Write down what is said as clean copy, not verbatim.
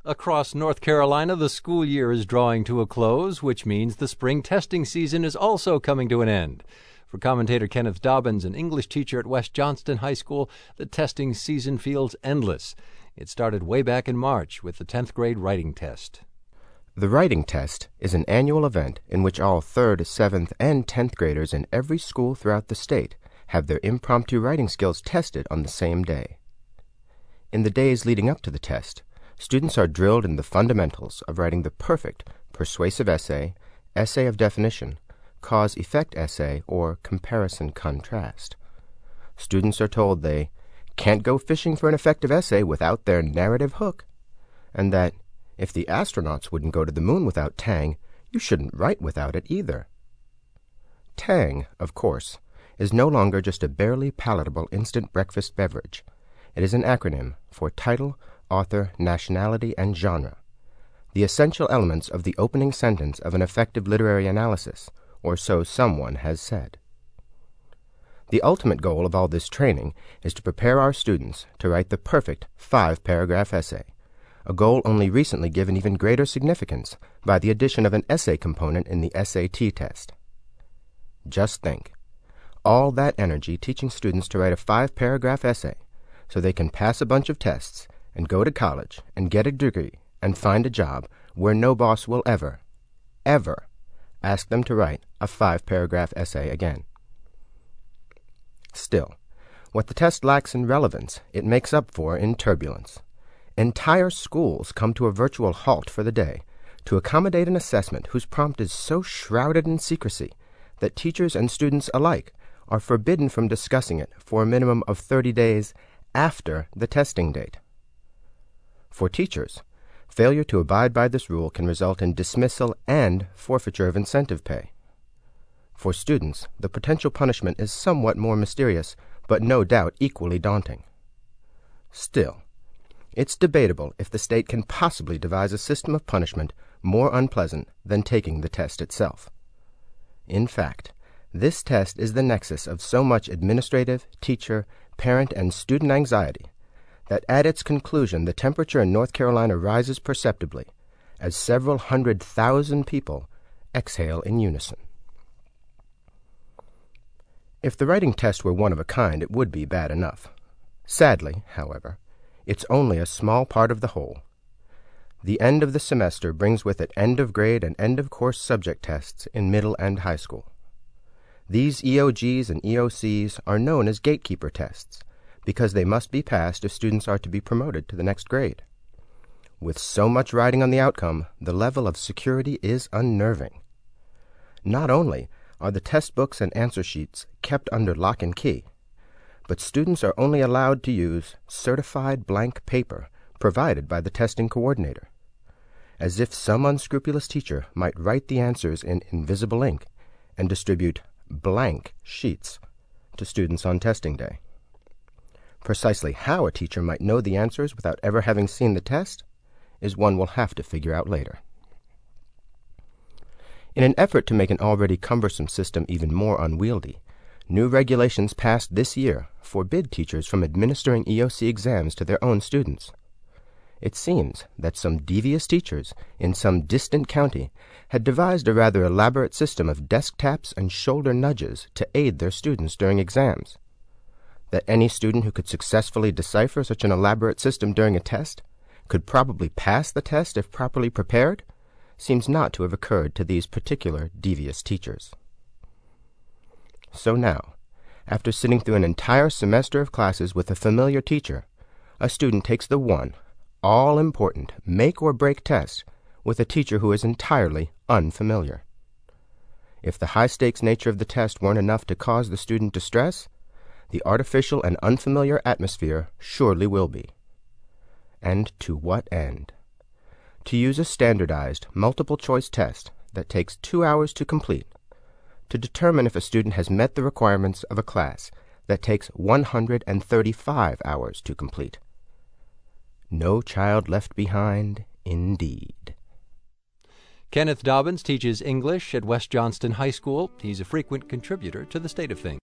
Across North Carolina, the school year is drawing to a close, which means the spring testing season is also coming to an end. For commentator Kenneth Dobbins, an English teacher at West Johnston High School, the testing season feels endless. It started way back in March with the 10th grade writing test. The writing test is an annual event in which all 3rd, 7th, and 10th graders in every school throughout the state have their impromptu writing skills tested on the same day. In the days leading up to the test, students are drilled in the fundamentals of writing the perfect persuasive essay, essay of definition, cause-effect essay, or comparison-contrast. Students are told they can't go fishing for an effective essay without their narrative hook, and that if the astronauts wouldn't go to the moon without Tang, you shouldn't write without it either. Tang, of course, is no longer just a barely palatable instant breakfast beverage. It is an acronym for title, author, nationality, and genre, the essential elements of the opening sentence of an effective literary analysis, or so someone has said. The ultimate goal of all this training is to prepare our students to write the perfect 5-paragraph essay, a goal only recently given even greater significance by the addition of an essay component in the SAT test. Just think, all that energy teaching students to write a 5-paragraph essay so they can pass a bunch of tests and go to college and get a degree and find a job where no boss will ever ask them to write a 5-paragraph essay again. Still, what the test lacks in relevance, it makes up for in turbulence. Entire schools come to a virtual halt for the day to accommodate an assessment whose prompt is so shrouded in secrecy that teachers and students alike are forbidden from discussing it for a minimum of 30 days after the testing date. For teachers, failure to abide by this rule can result in dismissal and forfeiture of incentive pay. For students, the potential punishment is somewhat more mysterious, but no doubt equally daunting. Still, it's debatable if the state can possibly devise a system of punishment more unpleasant than taking the test itself. In fact, this test is the nexus of so much administrative, teacher, parent, and student anxiety that at its conclusion the temperature in North Carolina rises perceptibly as several 100,000 people exhale in unison. If the writing test were one of a kind, it would be bad enough. Sadly, however, it's only a small part of the whole. The end of the semester brings with it end-of-grade and end-of-course subject tests in middle and high school. These EOGs and EOCs are known as gatekeeper tests because they must be passed if students are to be promoted to the next grade. With so much riding on the outcome, the level of security is unnerving. Not only are the test books and answer sheets kept under lock and key, but students are only allowed to use certified blank paper provided by the testing coordinator, as if some unscrupulous teacher might write the answers in invisible ink and distribute blank sheets to students on testing day. Precisely how a teacher might know the answers without ever having seen the test is one we'll have to figure out later. In an effort to make an already cumbersome system even more unwieldy, new regulations passed this year forbid teachers from administering EOC exams to their own students. It seems that some devious teachers in some distant county had devised a rather elaborate system of desk taps and shoulder nudges to aid their students during exams. That any student who could successfully decipher such an elaborate system during a test could probably pass the test if properly prepared seems not to have occurred to these particular devious teachers. So now, after sitting through an entire semester of classes with a familiar teacher, a student takes the one, all-important, make-or-break test with a teacher who is entirely unfamiliar. If the high-stakes nature of the test weren't enough to cause the student distress, the artificial and unfamiliar atmosphere surely will be. And to what end? To use a standardized, multiple-choice test that takes 2 hours to complete to determine if a student has met the requirements of a class that takes 135 hours to complete. No child left behind, indeed. Kenneth Dobbins teaches English at West Johnston High School. He's a frequent contributor to The State of Things.